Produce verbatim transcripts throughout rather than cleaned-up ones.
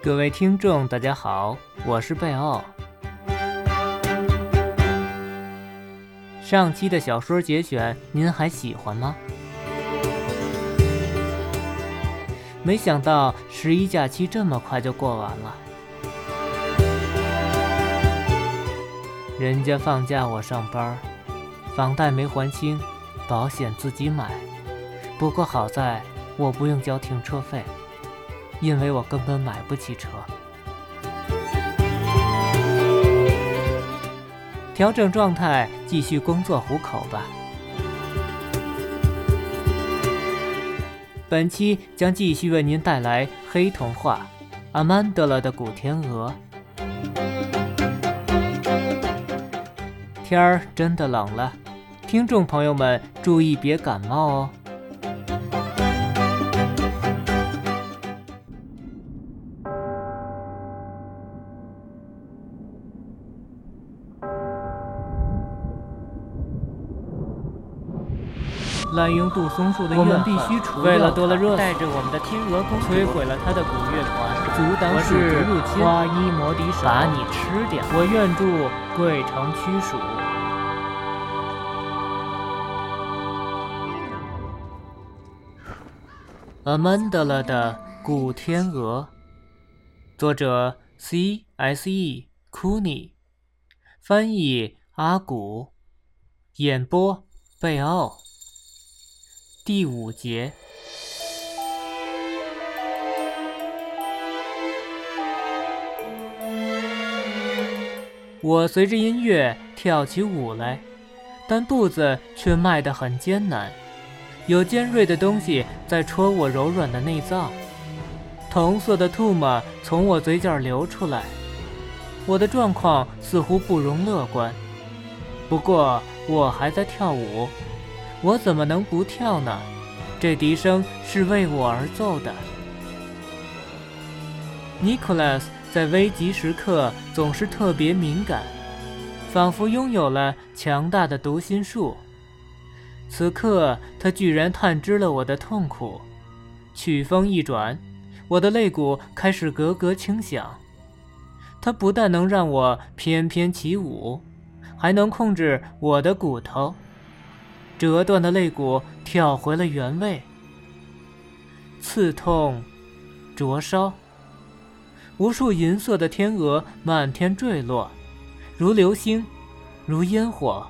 各位听众大家好，我是贝奥。上期的小说节选您还喜欢吗？没想到十一假期这么快就过完了，人家放假我上班，房贷没还清，保险自己买。不过好在我不用交停车费，因为我根本买不起车。调整状态，继续工作糊口吧。本期将继续为您带来黑童话《阿曼德拉的古天鹅》。天儿真的冷了，听众朋友们注意别感冒哦。滥用杜松树的怨恨，我们必须除掉它。为了多了热，带着我们的天鹅公主摧毁了他的古乐团，阻挡蜀族入侵。花衣魔笛手，把你吃掉！我愿助贵城驱蜀。阿曼德拉的古天鹅，作者 C S E 库尼，翻译阿古，演播贝奥。第五节。我随着音乐跳起舞来，但步子却迈得很艰难，有尖锐的东西在戳我柔软的内脏，同色的唾沫从我嘴角流出来，我的状况似乎不容乐观。不过我还在跳舞，我怎么能不跳呢？这笛声是为我而奏的。尼古拉斯在危急时刻总是特别敏感，仿佛拥有了强大的读心术。此刻他居然探知了我的痛苦，曲风一转，我的肋骨开始咯咯轻响。他不但能让我翩翩起舞，还能控制我的骨头，折断的肋骨跳回了原位。刺痛，灼烧，无数银色的天鹅满天坠落，如流星，如烟火。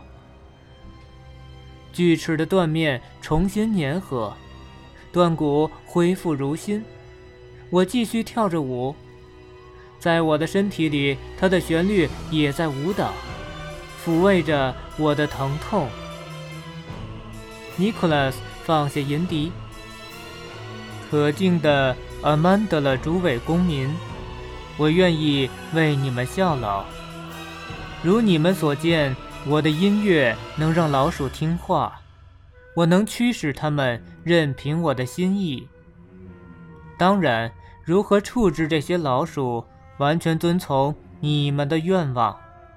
锯齿的断面重新粘合，断骨恢复如新。我继续跳着舞，在我的身体里，它的旋律也在舞蹈，抚慰着我的疼痛。尼古拉斯放下银笛。可敬的阿曼德拉诸位公民，我愿意为你们效劳。如你们所见，我的音乐能让老鼠听话，我能驱使它们任凭我的心意。当然，如何处置这些老鼠，完全遵从你们的愿望。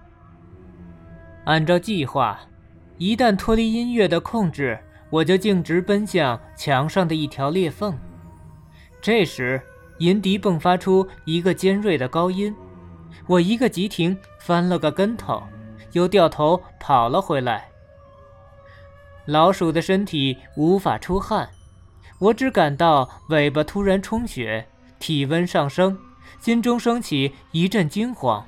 按照计划，一旦脱离音乐的控制，我就径直奔向墙上的一条裂缝。这时，银笛迸发出一个尖锐的高音，我一个急停，翻了个跟头，又掉头跑了回来。老鼠的身体无法出汗，我只感到尾巴突然充血，体温上升，心中升起一阵惊慌。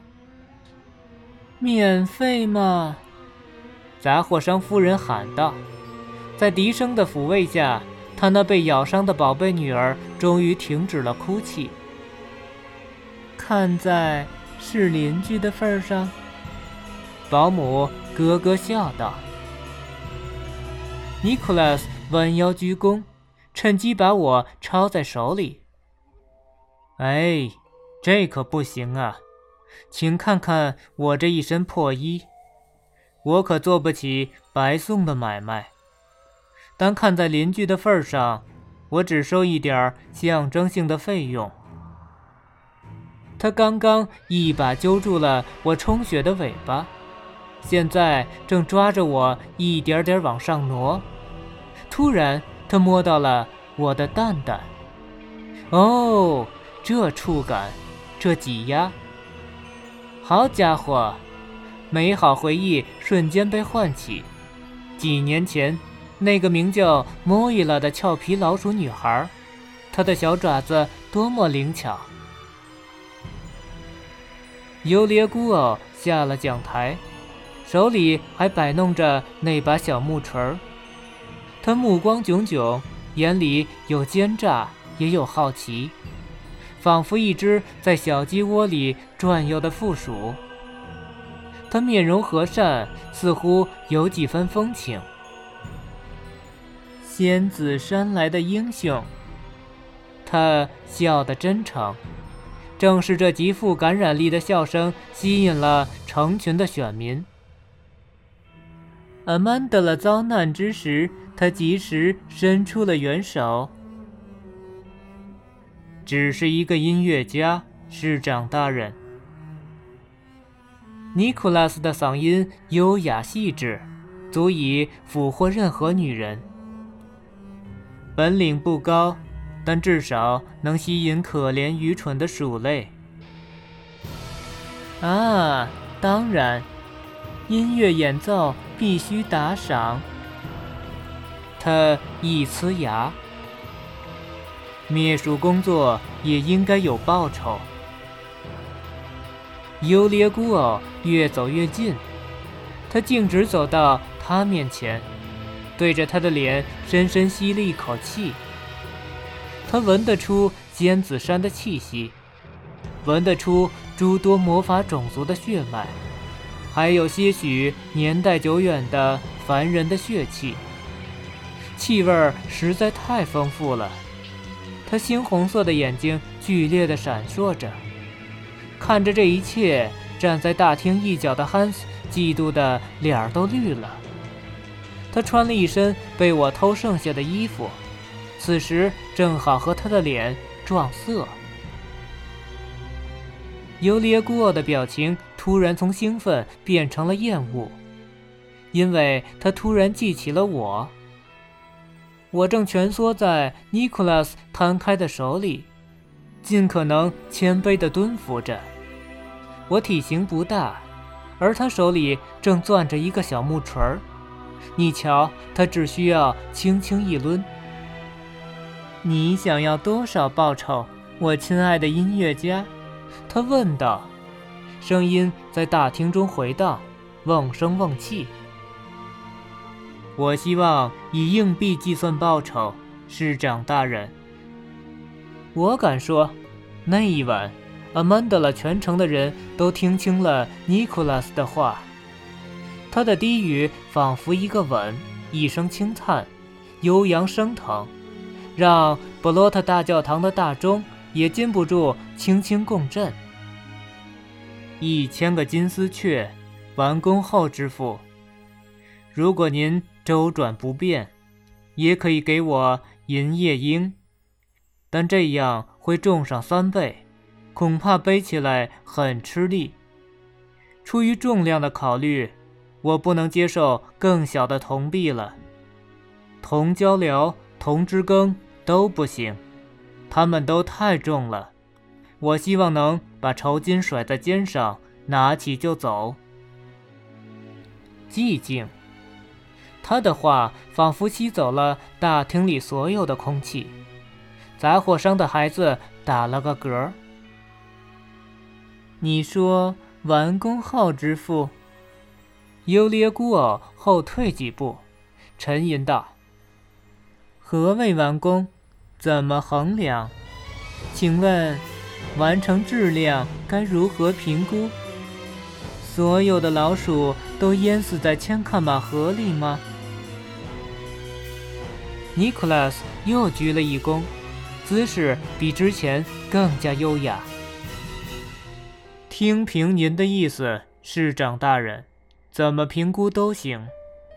免费吗？杂货商夫人喊道。在笛声的抚慰下，她那被咬伤的宝贝女儿终于停止了哭泣。看在是邻居的份上，保姆咯咯笑道。尼古拉斯弯腰鞠躬，趁机把我抄在手里。哎，这可不行啊，请看看我这一身破衣，我可做不起白送的买卖。但看在邻居的份上，我只收一点象征性的费用。他刚刚一把揪住了我充血的尾巴，现在正抓着我一点点往上挪。突然，他摸到了我的蛋蛋。哦，这触感这挤压。好家伙，美好回忆瞬间被唤起。几年前，那个名叫莫伊拉的俏皮老鼠女孩，她的小爪子多么灵巧。尤列古奥下了讲台，手里还摆弄着那把小木锤儿。他目光炯炯，眼里有奸诈，也有好奇，仿佛一只在小鸡窝里转悠的负鼠。他面容和善，似乎有几分风情。仙子山来的英雄，他笑得真诚。正是这极富感染力的笑声吸引了成群的选民。阿曼德拉遭难之时，他及时伸出了援手。只是一个音乐家，市长大人。尼古拉斯的嗓音优雅细致，足以俘获任何女人。本领不高，但至少能吸引可怜愚蠢的鼠类。啊，当然，音乐演奏必须打赏。他一呲牙，灭鼠工作也应该有报酬。尤列古奥越走越近，他径直走到他面前，对着他的脸深深吸了一口气。他闻得出尖子山的气息，闻得出诸多魔法种族的血脉，还有些许年代久远的凡人的血气。气味实在太丰富了。他猩红色的眼睛剧烈地闪烁着，看着这一切，站在大厅一角的汉斯嫉妒的脸儿都绿了。他穿了一身被我偷剩下的衣服，此时正好和他的脸撞色。尤列古奥的表情突然从兴奋变成了厌恶，因为他突然记起了我。我正蜷缩在尼古拉斯摊开的手里，尽可能谦卑地蹲伏着。我体型不大，而他手里正攥着一个小木锤儿。你瞧，他只需要轻轻一抡。你想要多少报酬，我亲爱的音乐家？他问道，声音在大厅中回荡，瓮声瓮气。我希望以硬币计算报酬，市长大人。我敢说，那一晚，阿曼德拉全城的人都听清了尼古拉斯的话。他的低语仿佛一个吻，一声轻叹，悠扬升腾，让布洛特大教堂的大钟也禁不住轻轻共振。一千个金丝雀，完工后支付。如果您周转不便，也可以给我银夜莺，但这样会重上三倍，恐怕背起来很吃力。出于重量的考虑，我不能接受更小的铜币了。铜胶鹩、铜枝羹都不行，它们都太重了。我希望能把酬金甩在肩上，拿起就走。寂静。他的话仿佛吸走了大厅里所有的空气。杂货商的孩子打了个嗝。你说完工后支付？尤列古奥后退几步，沉吟道：何谓完工？怎么衡量？请问完成质量该如何评估？所有的老鼠都淹死在千卡马河里吗？尼古拉斯又鞠了一躬，姿势比之前更加优雅。听凭您的意思，市长大人，怎么评估都行。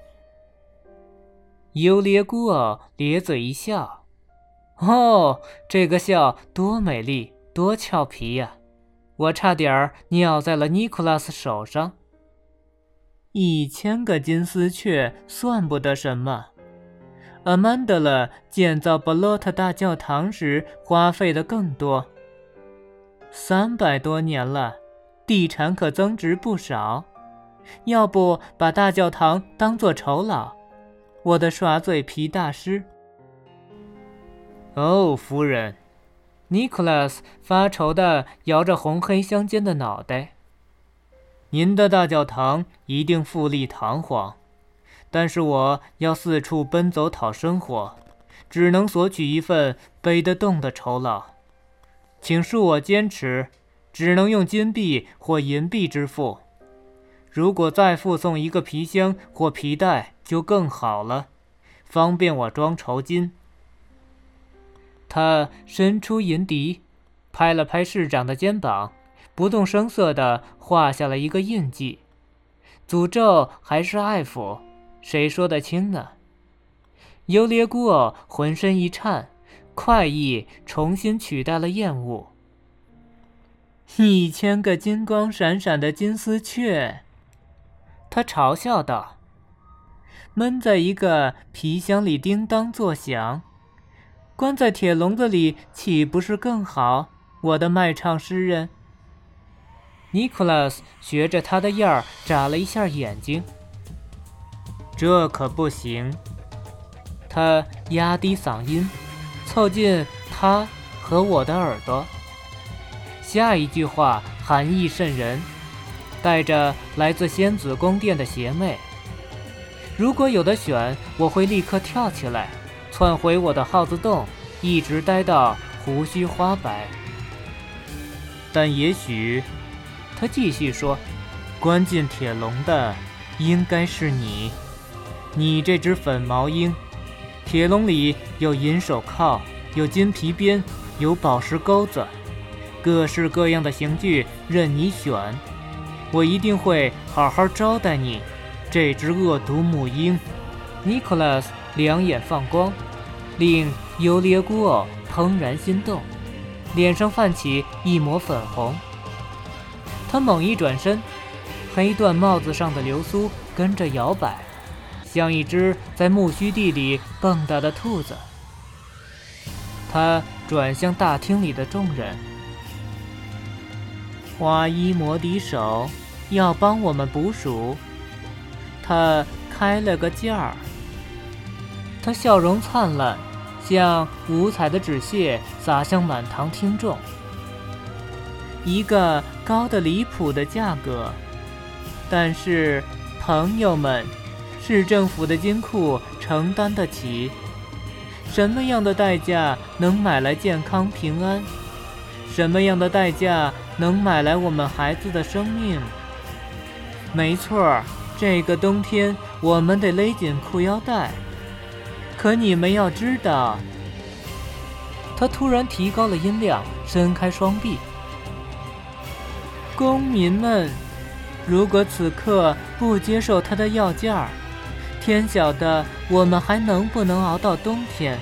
尤列古奥咧嘴一笑，哦，这个笑多美丽，多俏皮呀！我差点尿在了尼古拉斯手上。一千个金丝雀算不得什么。阿曼德拉建造布洛特大教堂时花费的更多。 三百多年了，地产可增值不少。要不把大教堂当作酬劳，我的耍嘴皮大师。哦，夫人。尼古拉斯发愁地摇着红黑相间的脑袋。您的大教堂一定富丽堂皇，但是我要四处奔走讨生活，只能索取一份背得动的酬劳。请恕我坚持，只能用金币或银币支付。如果再附送一个皮箱或皮带就更好了，方便我装酬金。他伸出银笛，拍了拍市长的肩膀，不动声色地画下了一个印记。诅咒还是爱抚，谁说得清呢？尤列古尔浑身一颤，快意重新取代了厌恶。一千个金光闪闪的金丝雀，他嘲笑道，闷在一个皮箱里叮当作响，关在铁笼子里岂不是更好，我的卖唱诗人？尼古拉斯学着他的样儿眨了一下眼睛。这可不行。他压低嗓音，凑近他和我的耳朵。下一句话含义甚人，带着来自仙子宫殿的邪魅。如果有得选，我会立刻跳起来，窜回我的耗子洞，一直待到胡须花白。但也许，他继续说，关进铁笼的应该是你，你这只粉毛鹰。铁笼里有银手铐，有金皮鞭，有宝石钩子，各式各样的刑具任你选。我一定会好好招待你，这只恶毒母鹰。尼古拉斯两眼放光，令尤列古尔怦然心动，脸上泛起一抹粉红。他猛一转身，黑缎帽子上的流苏跟着摇摆，像一只在苜蓿地里蹦跶的兔子。他转向大厅里的众人，花衣魔笛手要帮我们捕鼠，他开了个价儿。他笑容灿烂，像五彩的纸屑洒向满堂听众。一个高得离谱的价格，但是朋友们，市政府的金库承担得起。什么样的代价能买来健康平安？什么样的代价能买来我们孩子的生命？没错，这个冬天我们得勒紧裤腰带。可你们要知道，他突然提高了音量，伸开双臂。公民们，如果此刻不接受他的要价，天晓得我们还能不能熬到冬天。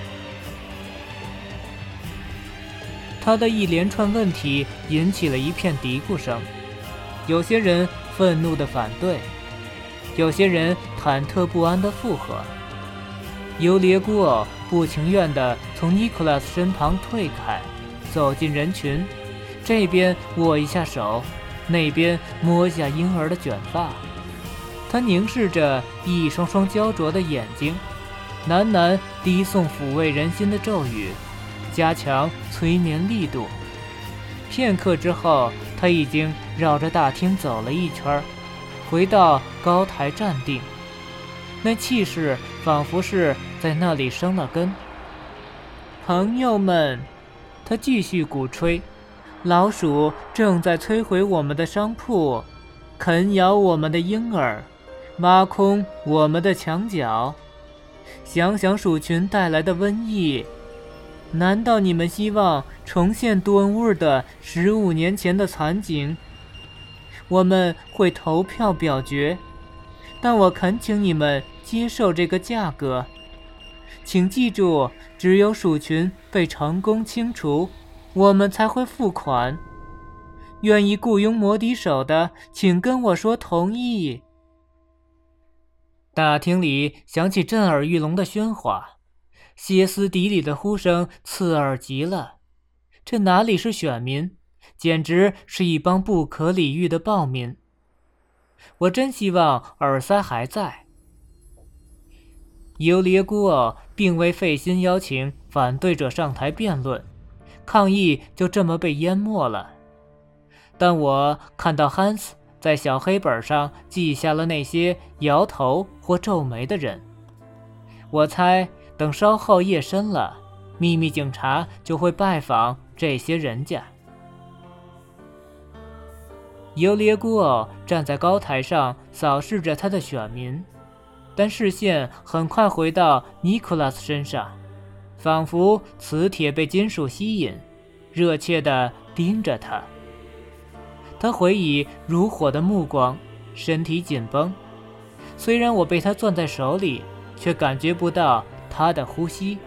他的一连串问题引起了一片嘀咕声，有些人愤怒地反对，有些人忐忑不安地附和。尤列古尔不情愿地从尼古拉斯身旁退开，走进人群，这边握一下手，那边摸下婴儿的卷发。他凝视着一双双焦灼的眼睛，喃喃低诵抚慰人心的咒语，加强催眠力度。片刻之后，他已经绕着大厅走了一圈，回到高台站定。那气势仿佛是在那里生了根。朋友们，他继续鼓吹，老鼠正在摧毁我们的商铺，啃咬我们的婴儿，挖空我们的墙角。想想鼠群带来的瘟疫，难道你们希望重现杜恩沃尔的十五年前的惨景？我们会投票表决，但我恳请你们接受这个价格。请记住，只有鼠群被成功清除，我们才会付款。愿意雇佣魔笛手的，请跟我说同意。大厅里响起震耳欲聋的喧哗，歇斯底里的呼声刺耳极了。这哪里是选民， 简直是一帮不可理喻的暴民。我真希望尔塞还在。尤列孤奥并未费心邀请反对者上台辩论，抗议就这么被淹没了。但我看到汉斯在小黑本上记下了那些摇头或皱眉的人。我猜等稍后夜深了，秘密警察就会拜访这些人家。尤列孤奥站在高台上扫视着他的选民，但视线很快回到尼古拉斯身上，仿佛磁铁被金属吸引，热切地盯着他。他回以如火的目光，身体紧绷。虽然我被他攥在手里，却感觉不到他的呼吸。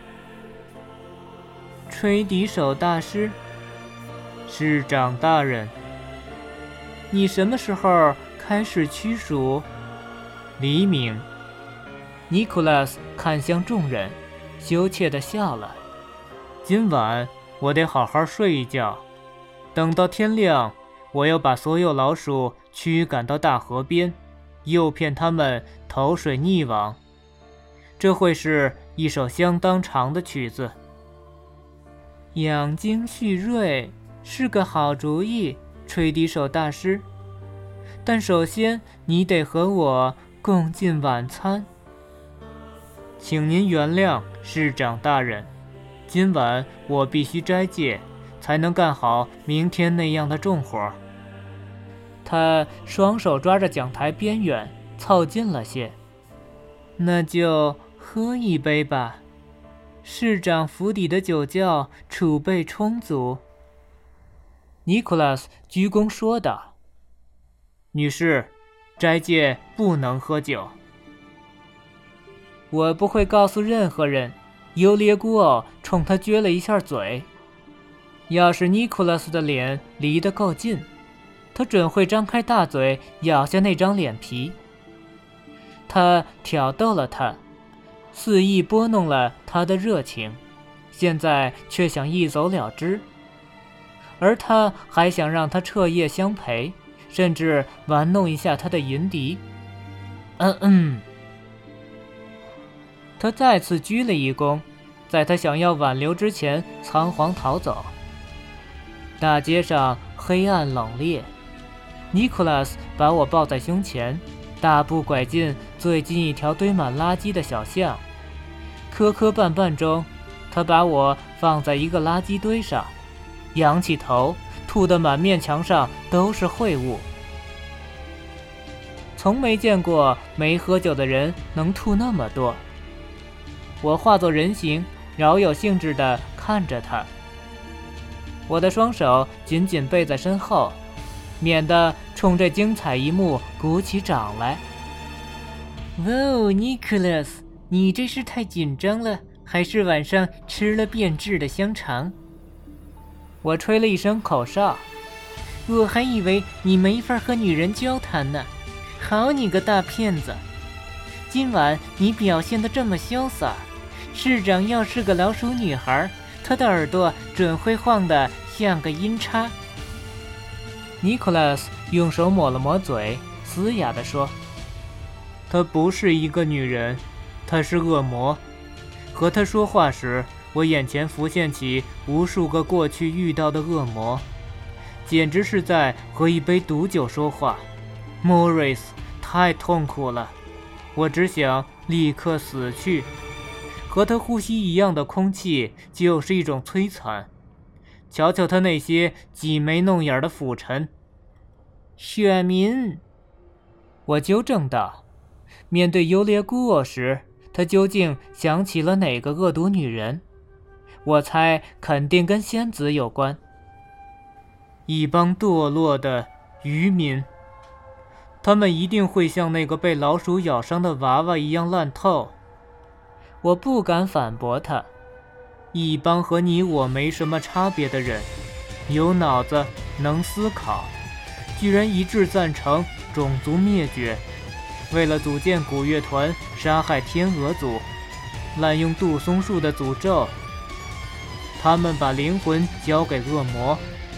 吹笛手大师，市长大人，你什么时候开始驱鼠？黎明。尼古拉斯看向众人，羞怯地笑了。今晚我得好好睡一觉，等到天亮，我要把所有老鼠驱赶到大河边，诱骗它们投水溺亡。这会是一首相当长的曲子。养精蓄锐是个好主意，吹笛手大师。但首先你得和我共进晚餐。请您原谅，市长大人，今晚我必须斋戒，才能干好明天那样的重活。他双手抓着讲台边缘，凑近了些。那就喝一杯吧，市长府邸的酒窖储备充足。尼古拉斯鞠躬说道：“女士，斋戒不能喝酒。”我不会告诉任何人。尤列孤奥冲他撅了一下嘴。要是尼古拉斯的脸离得够近，他准会张开大嘴咬下那张脸皮。他挑逗了他，肆意拨弄了他的热情，现在却想一走了之。而他还想让他彻夜相陪，甚至玩弄一下他的银笛。嗯嗯。他再次鞠了一躬，在他想要挽留之前仓皇逃走。大街上黑暗冷冽，尼古拉斯把我抱在胸前，大步拐进最近一条堆满垃圾的小巷。磕磕绊绊中，他把我放在一个垃圾堆上，仰起头，吐得满面墙上都是秽物。从没见过没喝酒的人能吐那么多。我化作人形，饶有兴致地看着他。我的双手紧紧背在身后，免得冲这精彩一幕鼓起掌来。哇哦，尼古拉斯，你这是太紧张了，还是晚上吃了变质的香肠？我吹了一声口哨。我还以为你没法和女人交谈呢。好你个大骗子！今晚你表现得这么潇洒，市长要是个老鼠女孩，她的耳朵准会晃得像个音叉。尼古拉斯用手抹了抹嘴，嘶哑地说：“她不是一个女人，她是恶魔。”和她说话时，我眼前浮现起无数个过去遇到的恶魔，简直是在和一杯毒酒说话。莫瑞斯，太痛苦了，我只想立刻死去。和他呼吸一样的空气就是一种摧残。瞧瞧他那些挤眉弄眼的辅臣。选民，我纠正道。面对尤列孤奥时，他究竟想起了哪个恶毒女人？我猜肯定跟仙子有关。一帮堕落的渔民，他们一定会像那个被老鼠咬伤的娃娃一样烂透。我不敢反驳他。一帮和你我没什么差别的人，有脑子，能思考，居然一致赞成种族灭绝，为了组建古乐团杀害天鹅族，滥用杜松树的诅咒。他们把灵魂交给恶魔，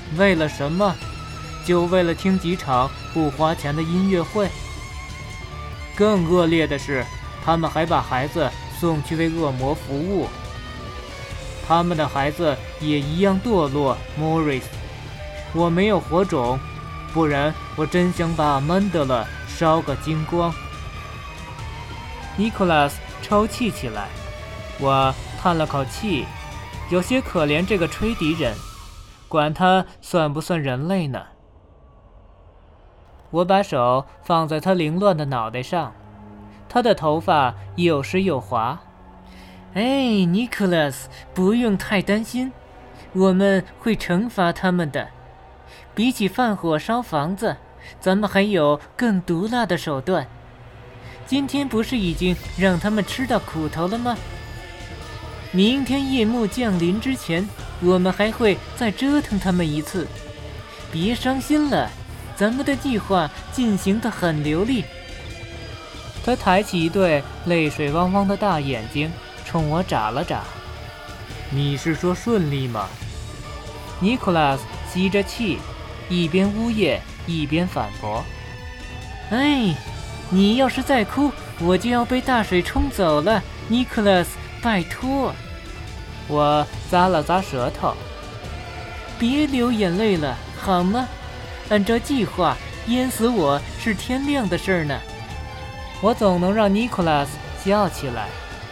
为了什么？就为了听几场不花钱的音乐会。更恶劣的是，他们还把孩子送去为恶魔服务。他们的孩子也一样堕落 ，Morris。我没有火种，不然我真想把曼德拉烧个精光。尼古拉斯抽泣起来，我叹了口气，有些可怜这个吹笛人，管他算不算人类呢。我把手放在他凌乱的脑袋上，他的头发又湿又滑。哎，尼古拉斯，不用太担心，我们会惩罚他们的。比起放火烧房子，咱们还有更毒辣的手段。今天不是已经让他们吃到苦头了吗？明天夜幕降临之前，我们还会再折腾他们一次。别伤心了，咱们的计划进行得很流利。他抬起一对泪水汪汪的大眼睛，冲我眨了眨。你是说顺利吗？尼古拉斯吸着气，一边呜咽一边反驳：哎，你要是再哭，我就要被大水冲走了，尼古拉斯，拜托。我咂了咂舌头。别流眼泪了，好吗？按照计划，淹死我是天亮的事儿呢。我总能让尼古拉斯笑起来。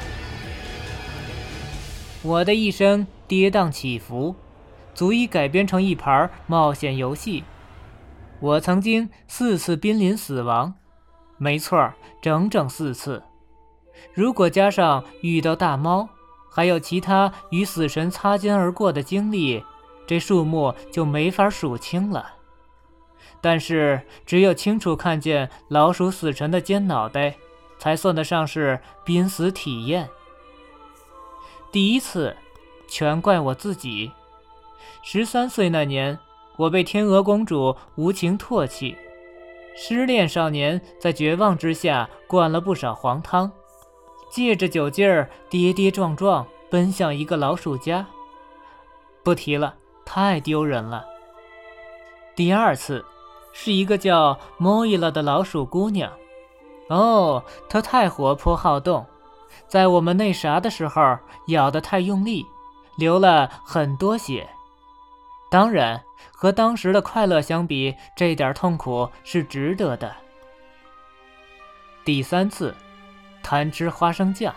我的一生跌宕起伏，足以改编成一盘冒险游戏。我曾经四次濒临死亡，没错，整整四次。如果加上遇到大猫，还有其他与死神擦肩而过的经历，这数目就没法数清了。但是只有清楚看见老鼠死神的尖脑袋，才算得上是濒死体验。第一次，全怪我自己。十三岁那年，我被天鹅公主无情唾弃，失恋少年在绝望之下灌了不少黄汤，借着酒劲儿跌跌撞撞奔向一个老鼠家。不提了，太丢人了。第二次，是一个叫莫伊拉的老鼠姑娘。哦，她太活泼好动，在我们那啥的时候咬得太用力，流了很多血。当然，和当时的快乐相比，这点痛苦是值得的。第三次，贪吃花生酱。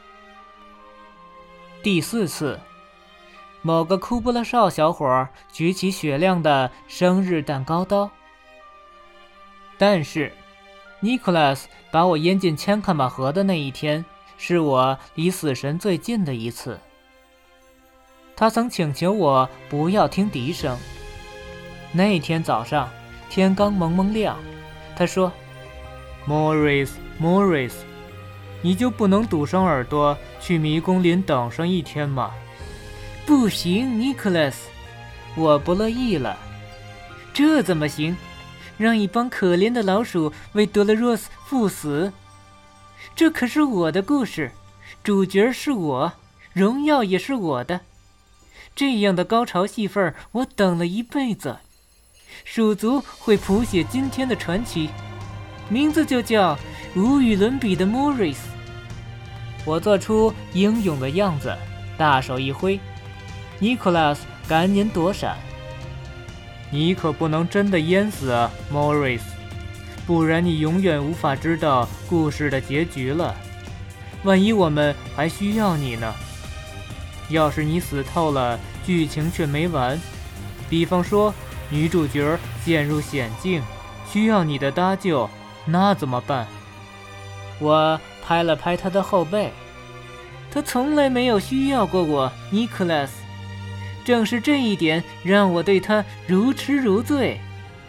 第四次，某个库布拉少小伙举起雪亮的生日蛋糕刀。但是尼古拉斯把我淹进千卡马河的那一天，是我离死神最近的一次。他曾请求我不要听笛声。那天早上天刚蒙蒙亮，他说 Morris Morris 你就不能堵上耳朵去迷宫林等上一天吗？不行，尼古拉斯，我不乐意了。这怎么行？让一帮可怜的老鼠为德勒罗斯赴死？这可是我的故事，主角是我，荣耀也是我的。这样的高潮戏份我等了一辈子。鼠族会谱写今天的传奇，名字就叫无与伦比的 Morris。 我做出英勇的样子，大手一挥，尼古拉斯赶紧躲闪。你可不能真的淹死啊 Morris， 不然你永远无法知道故事的结局了。万一我们还需要你呢？要是你死透了，剧情却没完，比方说女主角陷入险境，需要你的搭救，那怎么办？我拍了拍他的后背。他从来没有需要过我，尼古拉斯。正是这一点让我对他如痴如醉。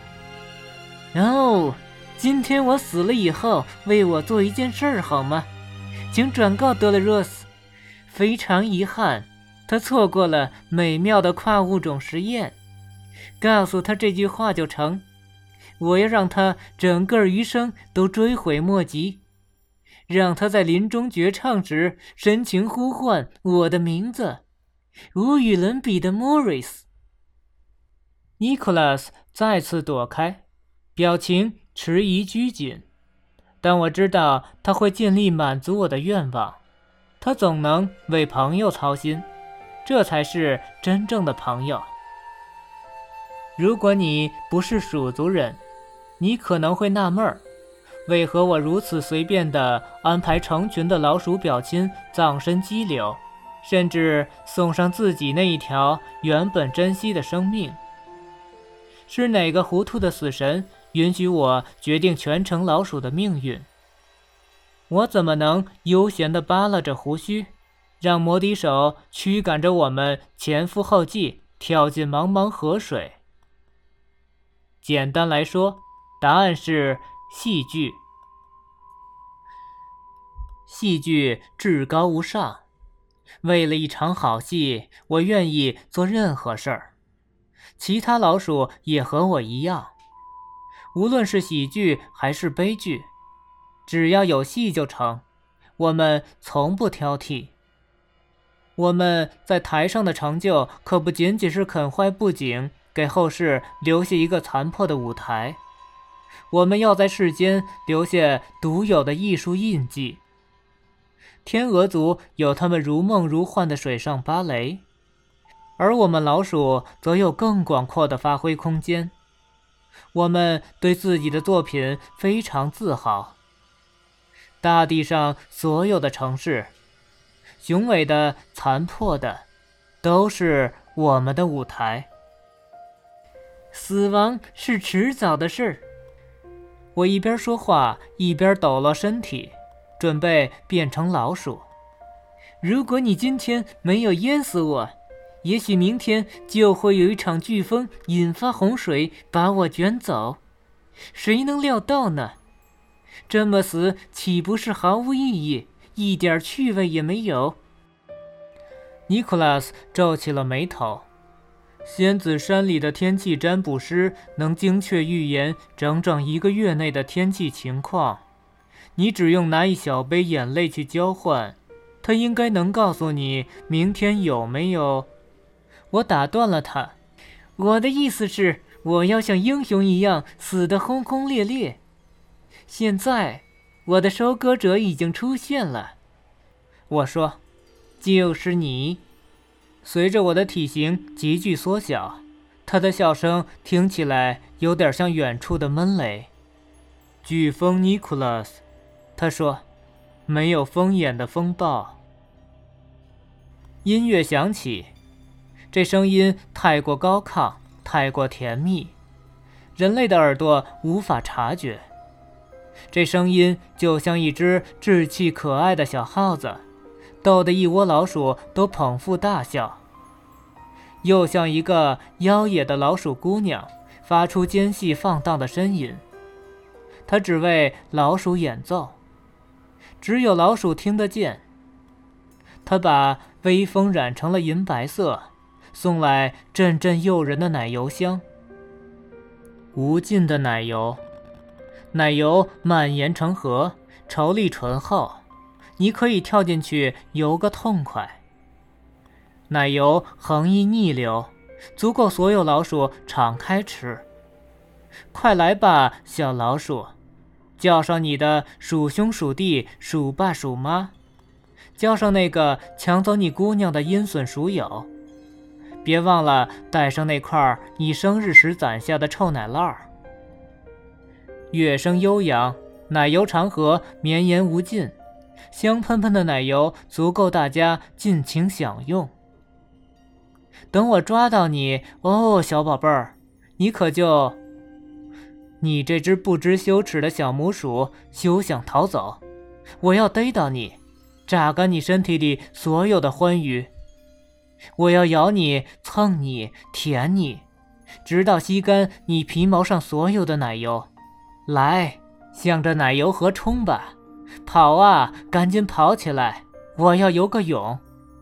哦，今天我死了以后，为我做一件事儿好吗？请转告德勒罗斯，非常遗憾，他错过了美妙的跨物种实验。告诉他这句话就成，我要让他整个余生都追悔莫及，让他在临终绝唱时深情呼唤我的名字，无与伦比的 Morris。 尼古拉斯再次躲开，表情迟疑拘谨，但我知道他会尽力满足我的愿望。他总能为朋友操心，这才是真正的朋友。如果你不是鼠族人，你可能会纳闷儿，为何我如此随便地安排成群的老鼠表亲葬身激流，甚至送上自己那一条原本珍惜的生命？是哪个糊涂的死神允许我决定全城老鼠的命运？我怎么能悠闲地扒拉着胡须，让魔笛手驱赶着我们前赴后继跳进茫茫河水？简单来说，答案是戏剧。戏剧至高无上，为了一场好戏，我愿意做任何事儿。其他老鼠也和我一样，无论是喜剧还是悲剧，只要有戏就成，我们从不挑剔。我们在台上的成就可不仅仅是啃坏布景，给后世留下一个残破的舞台，我们要在世间留下独有的艺术印记。天鹅族有他们如梦如幻的水上芭蕾，而我们老鼠则有更广阔的发挥空间。我们对自己的作品非常自豪。大地上所有的城市，雄伟的、残破的，都是我们的舞台。死亡是迟早的事。我一边说话，一边抖落身体，准备变成老鼠。如果你今天没有淹死我，也许明天就会有一场飓风引发洪水，把我卷走。谁能料到呢？这么死岂不是毫无意义，一点趣味也没有？尼古拉斯皱起了眉头。仙子山里的天气占卜师能精确预言整整一个月内的天气情况，你只用拿一小杯眼泪去交换，他应该能告诉你明天有没有。我打断了他，我的意思是，我要像英雄一样死得轰轰烈烈。现在，我的收割者已经出现了。我说，就是你。随着我的体型急剧缩小，他的笑声听起来有点像远处的闷雷。飓风尼古拉斯，他说，没有风眼的风暴。音乐响起，这声音太过高亢，太过甜蜜，人类的耳朵无法察觉。这声音就像一只稚气可爱的小耗子，逗得一窝老鼠都捧腹大笑，又像一个妖冶的老鼠姑娘发出尖细放荡的呻吟。她只为老鼠演奏，只有老鼠听得见。她把微风染成了银白色，送来阵阵诱人的奶油香。无尽的奶油，奶油蔓延成河，稠粒醇厚，你可以跳进去游个痛快。奶油横溢逆流，足够所有老鼠敞开吃。快来吧，小老鼠，叫上你的鼠兄鼠弟鼠爸鼠妈，叫上那个抢走你姑娘的阴损鼠友，别忘了带上那块你生日时攒下的臭奶酪。乐声悠扬，奶油长河绵延无尽，香喷喷的奶油足够大家尽情享用。等我抓到你，哦，小宝贝儿，你可就……你这只不知羞耻的小母鼠，休想逃走！我要逮到你，榨干你身体里所有的欢愉。我要咬你，蹭你，舔你，直到吸干你皮毛上所有的奶油。来，向着奶油河冲吧！跑啊，赶紧跑起来！我要游个泳。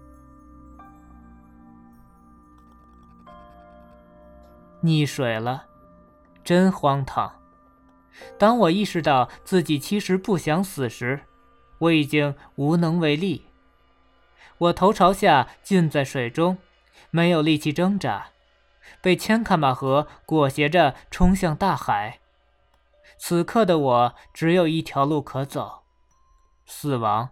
溺水了，真荒唐。当我意识到自己其实不想死时，我已经无能为力。我头朝下浸在水中，没有力气挣扎， 被千卡马河裹挟着冲向大海。此刻的我只有一条路可走，死亡。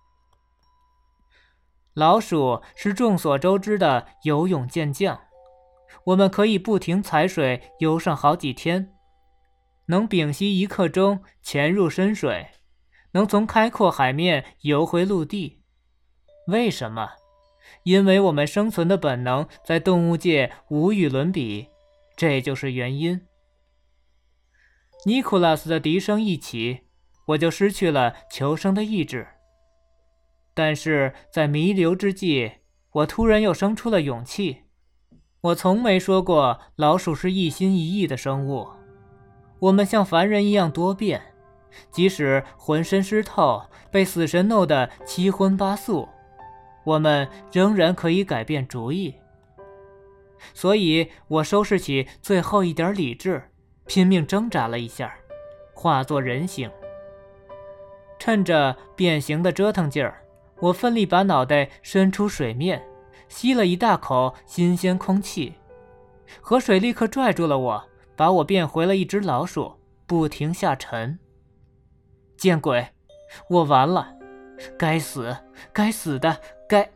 老鼠是众所周知的游泳健将，我们可以不停踩水游上好几天，能屏息一刻钟潜入深水，能从开阔海面游回陆地。为什么？因为我们生存的本能在动物界无与伦比，这就是原因。尼古拉斯的笛声一起，我就失去了求生的意志。但是在弥留之际，我突然又生出了勇气。我从没说过老鼠是一心一意的生物，我们像凡人一样多变，即使浑身湿透，被死神弄得七荤八素，我们仍然可以改变主意。所以我收拾起最后一点理智，拼命挣扎了一下，化作人形。趁着变形的折腾劲儿，我奋力把脑袋伸出水面，吸了一大口新鲜空气。河水立刻拽住了我，把我变回了一只老鼠，不停下沉。见鬼，我完了！该死，该死的，该……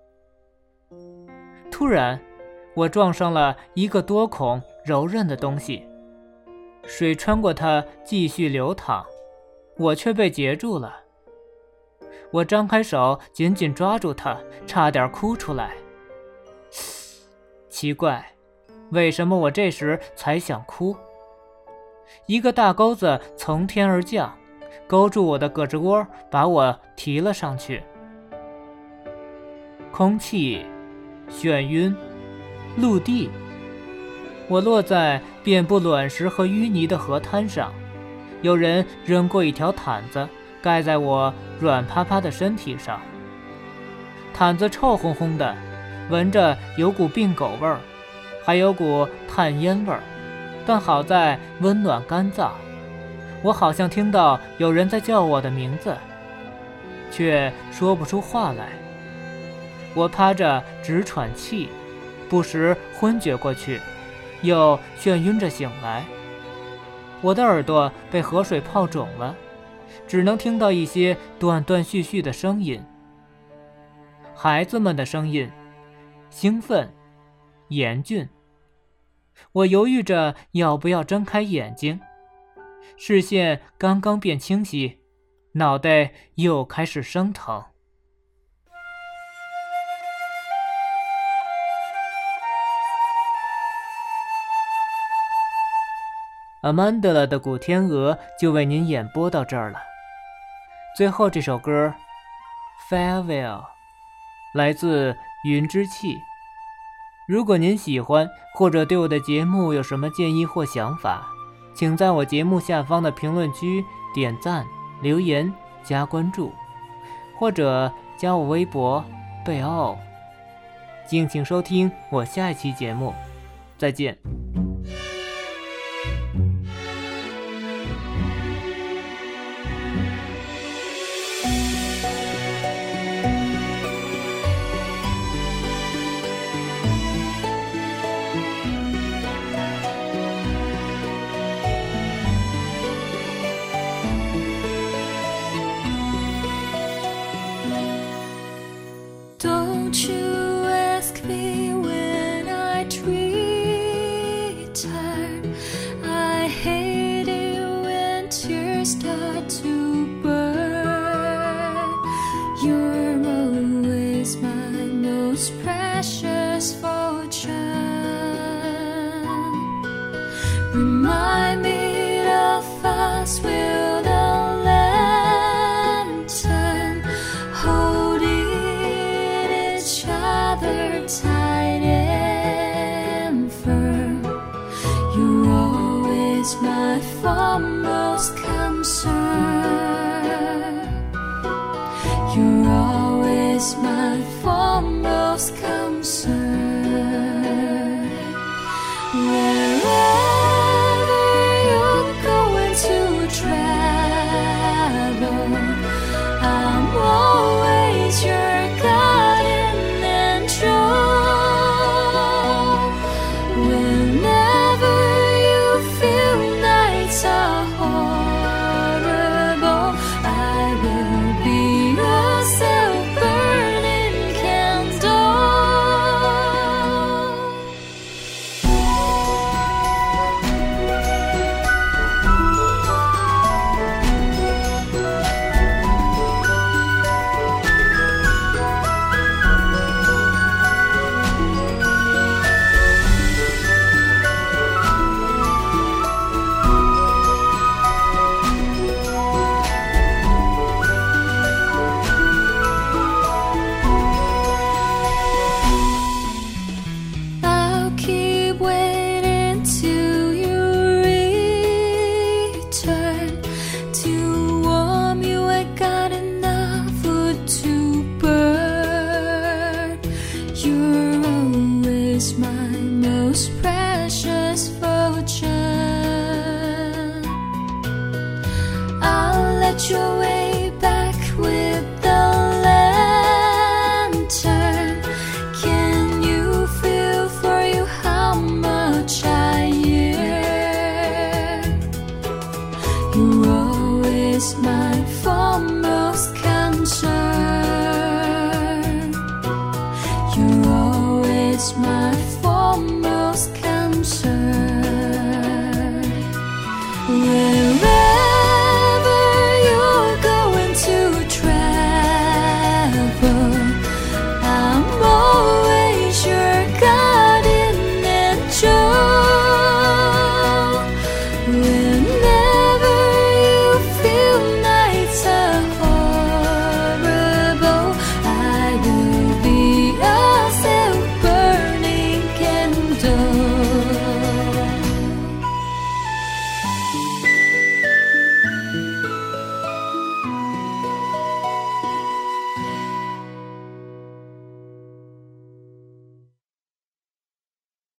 突然，我撞上了一个多孔柔韧的东西，水穿过它继续流淌，我却被截住了。我张开手紧紧抓住它，差点哭出来。奇怪，为什么我这时才想哭？一个大钩子从天而降，勾住我的胳肢窝，把我提了上去。空气眩晕，陆地，我落在遍布卵石和淤泥的河滩上，有人扔过一条毯子盖在我软趴趴的身体上。毯子臭烘烘的，闻着有股病狗味儿，还有股炭烟味儿，但好在温暖干燥。我好像听到有人在叫我的名字，却说不出话来。我趴着直喘气，不时昏厥过去，又眩晕着醒来。我的耳朵被河水泡肿了，只能听到一些断断续续的声音，孩子们的声音，兴奋，严峻。我犹豫着要不要睁开眼睛，视线刚刚变清晰，脑袋又开始生疼。阿曼德拉的古天鹅就为您演播到这儿了。最后这首歌 Farewell 来自云之气。如果您喜欢或者对我的节目有什么建议或想法，请在我节目下方的评论区点赞、留言、加关注，或者加我微博贝奥。敬请收听我下一期节目，再见。 Don't you ask me when I return. I hate it when tears start to burn. You're always my most precious fortune. Remind me of us with a lantern, holding tight and firm. You're always my foremost concern. You're always my foremost concern. Wherever you're going to travel, I'm always your guardian angel. smile.